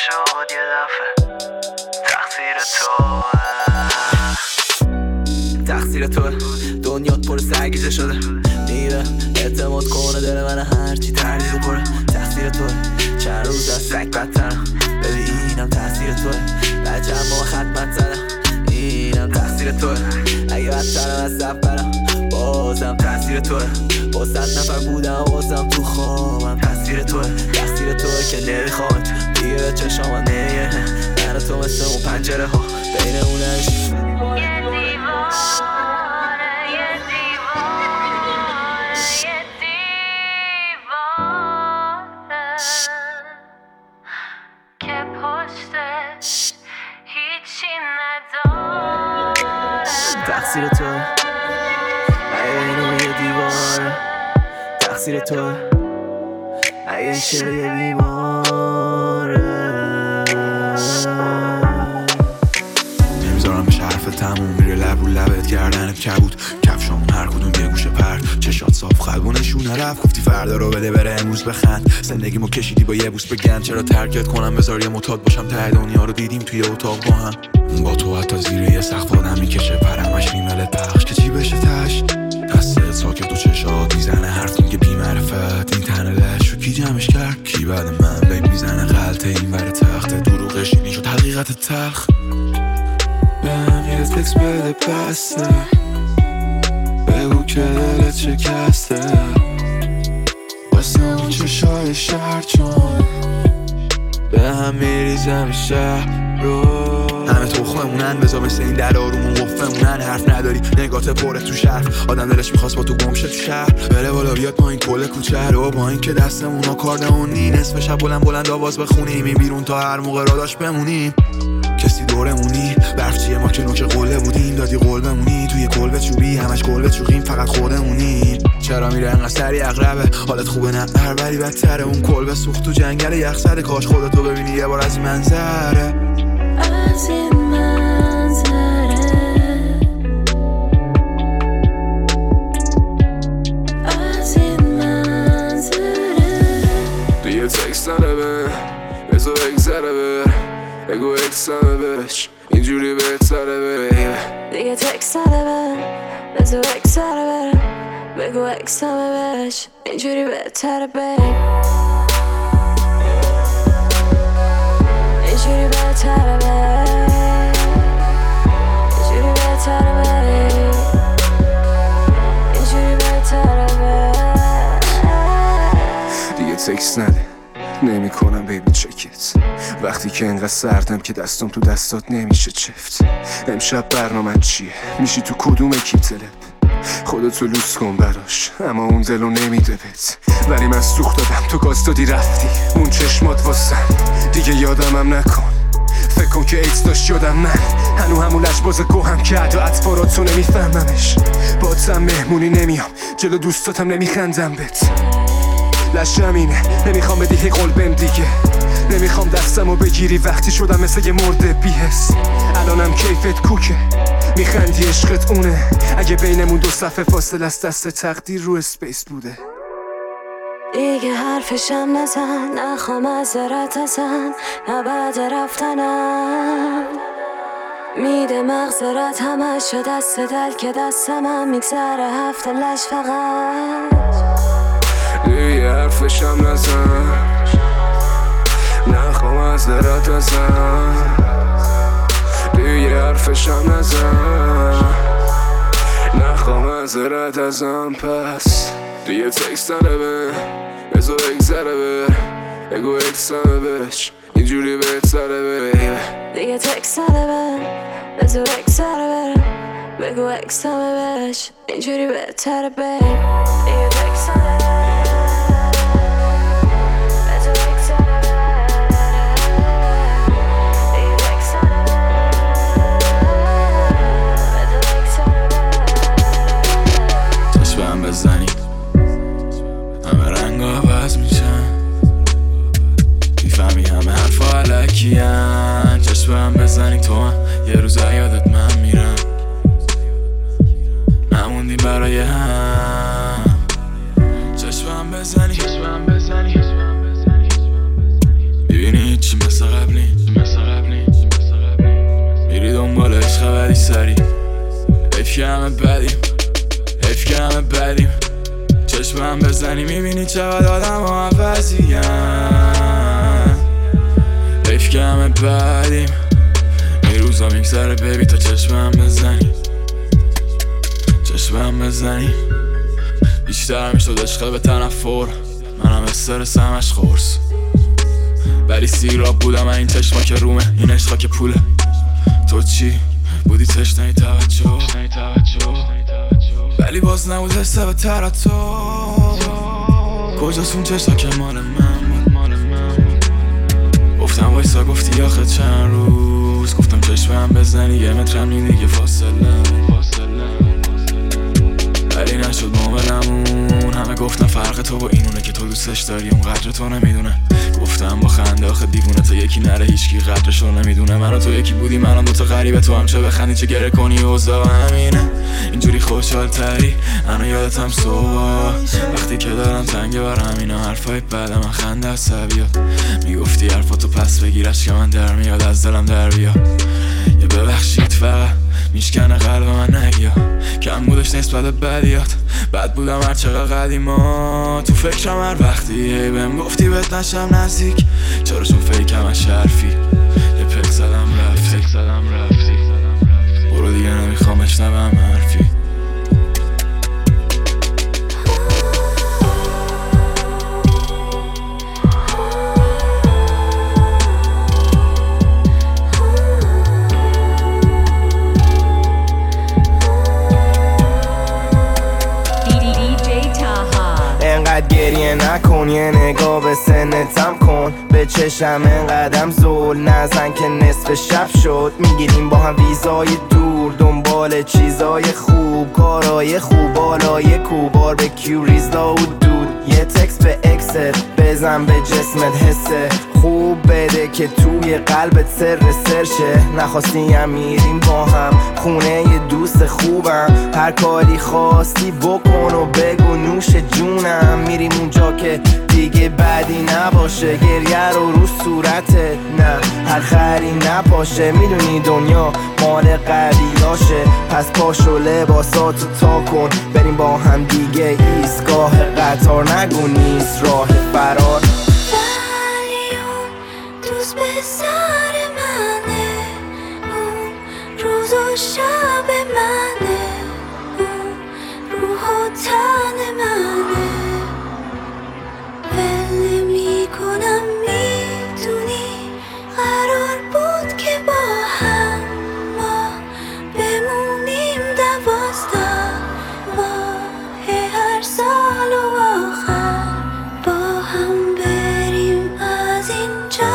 شد یه دفعه تقصیر تو دنیات پر سرگیجه شده میره اعتماد کنه دل من هرچی تردید پره تقصیر تو چند روز از سگ بدترم ببینم تقصیر تو بچم با خدمت زدم اینم تقصیر تو اگه بدترم از سفرم بازم تقصیر تو با 100 نفر بودم بازم تو خوابم تقصیر تو که نمیخواد دیگه به چشام نمیه من و تو مثل اون پنجره ها بینمونش که پشتش هیچی نداره تقصیر تو اگه بینمون یه دیواره تقصیر تو اگه این شعر یه بیماره نمیذارم بشه حرف تموم میره لب رو لبت گردنت کبود کفشامون هر کدوم یه گوشه پرد چشات صاف قلبو نشونه رفت گفتی فردا رو بده بره امروز بخند زندگیمو کشیدی با یه بوس بگن چرا ترکت کنم بذار یه معتاد باشم ته دنیا رو دیدیم توی اتاق با هم با تو حتی زیر یه سقف آدم میکشه پرمش ریملت پخش که چی بشه تش دستت ساکت و چشات میزنه حرف میگه بی معرفت این تنه لش و کی جمعش کرد کی بعد من بین میزنه غلطه این بر تخته دروغش این شد حقیقت تلخ بهم یه تکس بده بسته بگو که دلت شکسته واسه اون چشای شهر چون به هم میریزم شهر رو همه تخممونن بذار مثل این در آرومون وفمونن حرف نداری نگات پره تو شهر آدم دلش میخواست با تو گمشه تو شهر بره بالا بیاد ما این کل کوچه رو با این که دستمون ها کاردمونی نصف شب بلند آواز بخونیم این بیرون تا هر موقع را داشت بمونیم کسی دورمونی برف چیه ما که نوک قله بودیم دادی قول بمونی توی کلبه چوبی همش کلبه چوخیم فقط خودمونیم چرا میره انقدر سری اقربه حالت خوبه نه ولی بدتره اون کلبه سوخت تو جنگل یخ زده کاش خودتو ببینی یه بار از این منظره از این منظره از این منظره دیگه تکس نده بذار بگذره بر بگو اکسمه بهش اینجوری بهتره بره دیگه تکس نده بذار بگذره بر بگو اکسمه بهش اینجوری بهتره بره اینجوری بهتره بره اینجوری بهتره بره اینجوری بهتره بره دیگه تکس نده نمی کنم بیبی چکت وقتی که انقدر سردم که دستم تو دستات نمیشه چفت امشب برنامه چیه میشی تو کدوم اکیپ تلپ خودتو لوس کن براش اما اون دلو نمیده بهت ولی من سوخت دادم تو گاز دادی رفتی اون چشمات واسم دیگه یادمم نکن فکر کن که ایتس داشت یادم من هنو همون لجباز گوهم کرد و اطفاراتو نمیفهممش باتم مهمونی نمیام جلو دوستاتم نمیخندم بهت لشم اینه نمیخوام بدی هی قلبم دیگه نمیخوام دستمو بگیری وقتی شدم مثل یه مرده بیهس الانم کیفت کوکه میخندی عشقت اونه اگه بینمون 2 صفحه فاصله است دست تقدیر رو اسپیس بوده دیگه حرفشم نزن نخوام معذرت ازن نه بعد رفتنم میده مغزرت همش شد دست دل که دستمم میگذره هفته لش فقط دیگه حرفشم نزن نخوام معذرت ازن دیگه حرفشم نزن نخوام معذرت ازن پس دیگه تکس نده بذار بگذره بگو اکسمه بهش اینجوری بهتره بره دیگه تکس نده بذار بگذره بگو اکسمه بهش اینجوری بهتره بره دیگه تکس نده بزنی همه رنگ عوض میشن میفهمی همه حرفا علکیان چشم هم بزنی تو هم یه روز یادت من میرم نموندیم برای هم چشم هم بزنی ببینی چی مثل قبلی سری. حیف که همه بدیم، حیف که همه بدیم. چشمم بزنی میبینی چقدر آدم ها عوضیم. حیف که همه بدیم. این روزا میگذره بیبی تا چشمم بزنی، چشمم بزنی. بیشتر میشد عشقه به تنفر، منم استرس همش خورس. ولی سیراب بودم این چشما که رومه، این عشقا که پوله. تو چی؟ بودی تشنه توجه، ولی باز نبود حسه به تر تو. کجاست اون چشا که مال من بود؟ گفتم وایسا گفتی آخه چند روز. گفتم چشمم بزنی یه مترم نیم دیگه فاصله، ولی نشد معاملمون. همه گفتن فرق تو با اینونه که تو دوستش داری اون قدر تو نمیدونه. گفتم با خنده آخه دیوونه تا یکی نره هیچکی قدرش رو نمیدونه. من و تو یکی بودی، منم دوتا غریبه، تو هم چه بخندی چه گره کنی. اوضاع همینه اینجوری خوشحال تری. انا یادتم صبح وقتی که دارم تنگه برم اینا حرفای بعد من خنده عصبیات. میگفتی حرفاتو پس بگیرش که من در میاد از دلم در بیا. یه ببخشید فقط میشکنه قلب من نگیا. کم بودش نسبت بدیات، بد بودم هر چقدر قدیما. تو فکرم هر وقتی بهم گفتی بهت نشم نزدیک. چرا چون فیکم از شرفی یه پک زدم رفتی. برو دیگه نمیخوام اشنوم حرفی. انقدر گریه نکن، یه نگاه به سنتم کن. به چشم انقدرم زول نزن که نصف شب شد. میگیریم با هم ویزای دور، دنبال چیزای خوب، کارای خوب، بالای کوبار به کیو ریزلا و دود. یه تکست به اکست بزن به جسمت حسه خوب بده که توی قلبت سر شه. نخواستی هم میریم با هم خونه یه دوست خوبم. هر کاری خواستی بکن و بگو نوش جونم. میریم اونجا که دیگه بدی نباشه، گریه رو صورتت نه هر خری نپاشه. میدونی دنیا مال قویاشه، پس پاشو لباساتو تا کن بریم با هم دیگه ایستگاه قطار. نگو نیست راه فرار. ولی اون دوست به سر منه، اون روز و شب منه، اون روح و تن منه. ول نمی‌کنم میدونی قرار بود که با هم ما بمونیم 12 ماه هر سال و آخر با هم بریم از اینجا.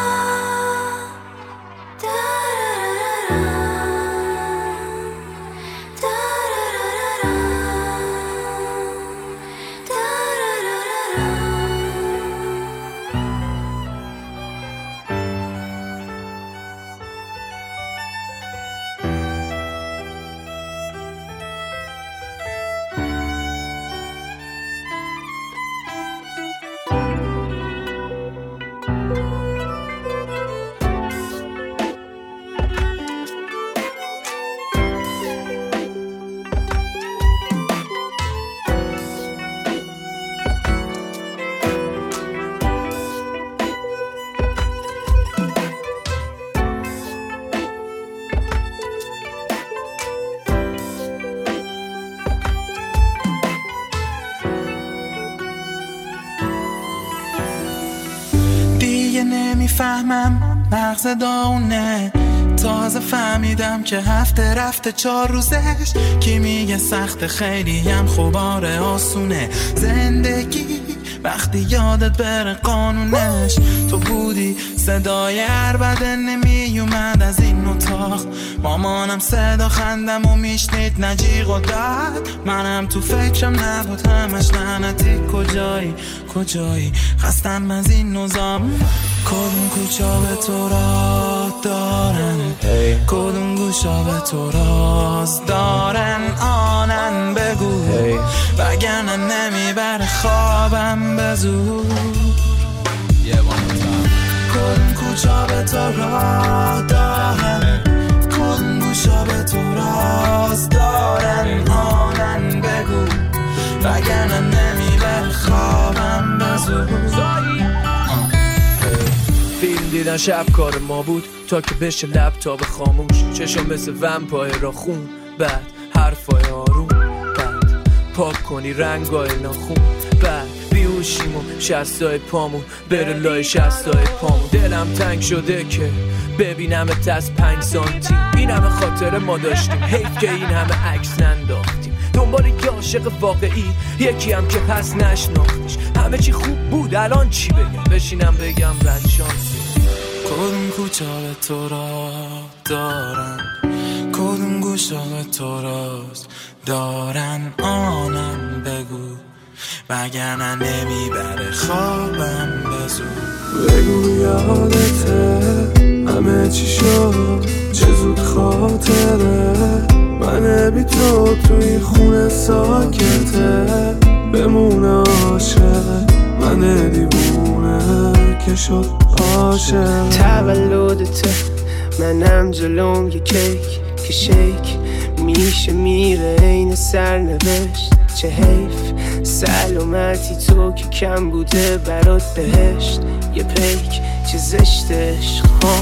نمیفهمم مغز داونه. تازه فهمیدم که هفته رفته 4 روزش. کی میگه سخت خیلی هم خوباره آسونه زندگی وقتی یادت بره قانونش. تو بودی صدای عربده نمیومد از این اتاق. مامانم صدا خندم و میشنید نجیغ و داد. منم تو فکرم نبود همش لعنتی. کجایی خستم از این نظام. کدوم کوچا به تو راه دارن، کدوم گوشا به تو راز دارن. آنن بگو وگرنه نمیبره خوابم به زور. کدوم کوچا به تو راه دارن، کدوم گوشا به تو دیدن شب کار ما بود تا که بشه لپتاپ خاموش، چشم مثل ومپای را خون، بعد حرفای آروم، بعد پاک کنی رنگای ناخون، بعد بیهوشیم و شستای پامون بره لای شستای پامون. دلم تنگ شده که ببینمت از 5 سانتی، این همه خاطره ما داشتیم، حیف که این همه عکس ننداختیم. دنبال یه عاشق واقعی، یکی هم که پس نشناختیش. همه چی خوب بود، الان چی بگم؟ بشینم بگم بد شانسی. کدوم کوچه به تو را دارن، کدوم گوشه به تو راست دارن، آنم بگو وگرنه نمیبره خوابم بزود. بگو یادته همه چی شد، چه زود خاطره من بی تو توی خونه ساکته. بمونه عاشق من دیوونه که شد عاشق. تولدته منم جلوم یه کیک که شیک میشه میره این سرنوشت. چه حیف سلامتی تو که کم بوده برات بهشت. یه پیک چه زشت عشق ها.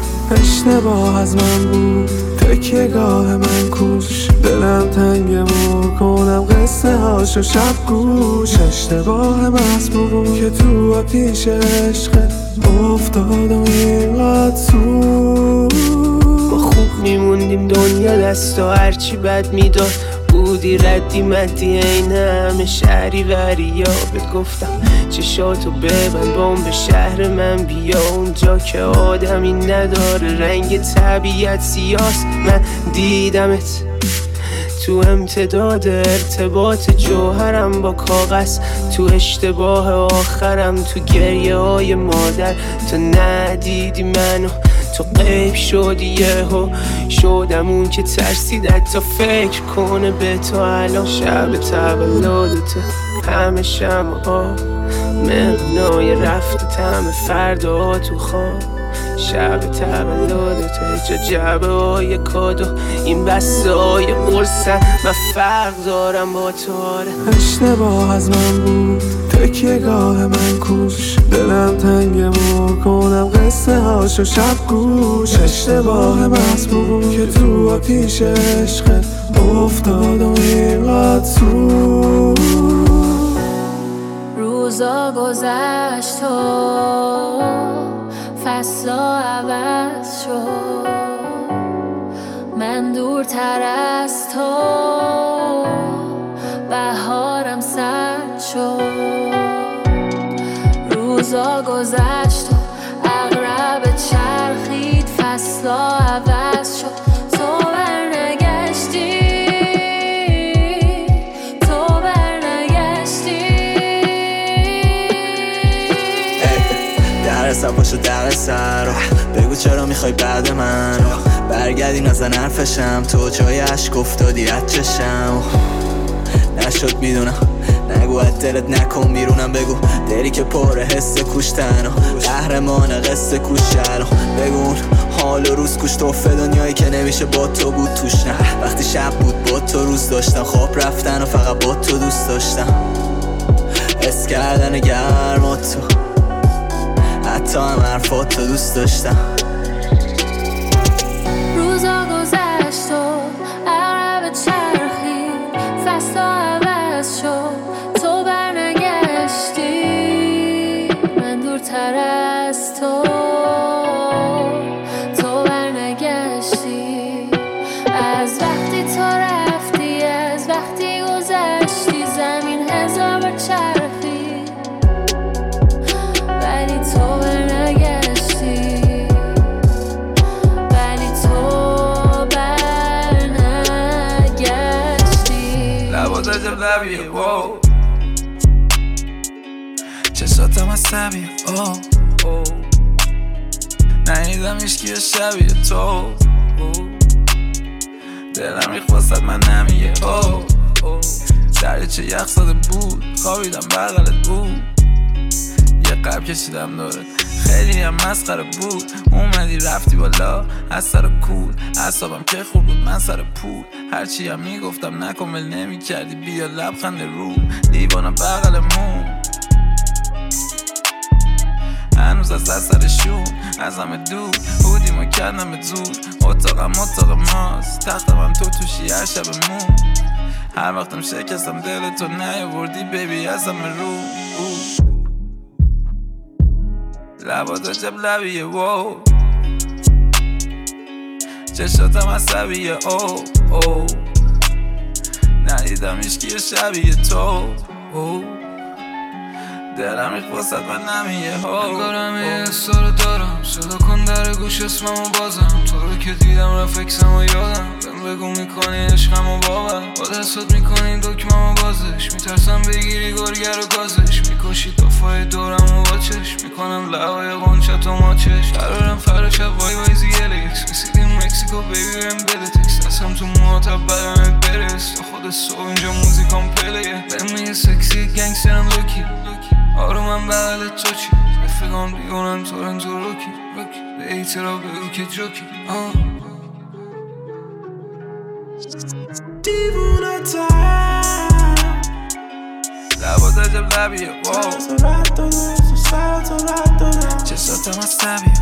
اشتباه از من بود تکیه گاه من کوش، دلم تنگه کنم قصه هاشو شب گوش. اشتباه محض بود که تو آتیش عشقت افتادم اینقدر سود. ما خوب میموندیم دنیا دست و هرچی بد میداد، بودی ردی مدی این همه شهری وریا. بهت گفتم چشاتو ببند بام به شهر من بیا، اونجا که آدمی نداره رنگ طبیعت سیاست. من دیدمت تو امتداد ارتباط جوهرم با کاغذ، تو اشتباه آخرم، تو گریه های مادر. تو ندیدی منو، تو غیب شدی یهو، شدم اون که ترسید حتی فکر کنه به تو الان. شب تولدته همه شمع‌ها مهنای رفته تم فردا تو خواب. شب تولدته جا جعبه های کادو این بسته های قرصن. من فرق دارم با تو آره. اشتباه از من بود تکیه گاه من کوش، دلم تنگه کنم قصه هاشو شب گوش. اشتباه محض بود که تو آتیش عشقت افتادم اینقدر سود. روزا گذشت و فصلا عوض شد، من دورتر از تو بهارم سرد شد. روزا گذشت و عقرب چرخید، فصلا عوض شد. تو برنگشتی، تو برنگشتی. در سر پاشو در سر بگو چرا میخوای بعد من برگردی نزن حرفشم. تو جای عشق افتادی از چشم، نشد میدونم نگو از دلت نکن بیرونم. بگو دلی که پره حس کشتن و قهرمان قصه کشتن. بگو اون حال و روز کش توفه دنیایی که نمیشه با تو بود توش. نه وقتی شب بود با تو روز داشتم، خواب رفتن و فقط با تو دوست داشتم. حس کردن گرما تو، حتی هم حرفات تو دوست داشتم. روزا گذشت و عقرب چرخید، فصلا عوض شد. تو برنگشتی، من دورتر از تو، تو برنگشتی. از وقتی تو رفتی، از وقتی گذشتی، زمین هزار بار چرخید ولی تو برنگشتی، ولی تو برنگشتی. لبات عجب لبیه واو، چشاتم از طبیه نهیدم ایشکی شبیه تو. دلم میخواست من نمیگه دریچه یخ زده بود، خوابیدم بغلت بود. یه قلب کشیدم داره خیلی هم مسخره بود. اومدی رفتی بالا از سر کول، اعصابم که خوب بود من سر پول. هرچی هم میگفتم نکن ول نمی کردی، بیا لبخند رو دیوانم بغلمون. هنوز از اثرشون از همه دور بودیم و کردم زود. اتاقم اتاق ماست، تختم هم تو توشی هر شبمون. هر وقتم شکستم دل تو نیاوردی بیبی از همه رو. لبات عجب لبیه وو، چشاتم عصبیه او او. ندیدم هیچکی شبیه تو دلم میخواست من نمیه انگارم یه حسا رو دارم، صدا کن در گوش اسممو بازم. تو رو که دیدم رفکسم و یادم، بهم بگو میکنی عشقم و باور. با دستات میکنی دکمم و بازش، میترسم بگیری گرگر و گازش. میکشی دفعه دورم و با چشم، میکنم لعای قنچت و ماچش. قرارم فردا شب وای وای زیلکس، میسیدیم مکسیکو بیبی بهم بده تکست. دستم تو مواتب بدنت برس، تا خود صبح اینجا موزیکام پلیه. بهم میگه سکسی گنگسترم لوکی، آرومم بغل تو چی؟ رفقام دیونم تورنتو روکی به ایترا بگو که جوکی. دیوونتم لبات عجب لبیه چشاتم عصبیه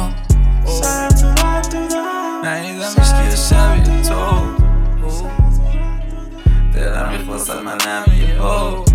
ندیدم هیچکی شبیه تو دلم میخواست من نمیه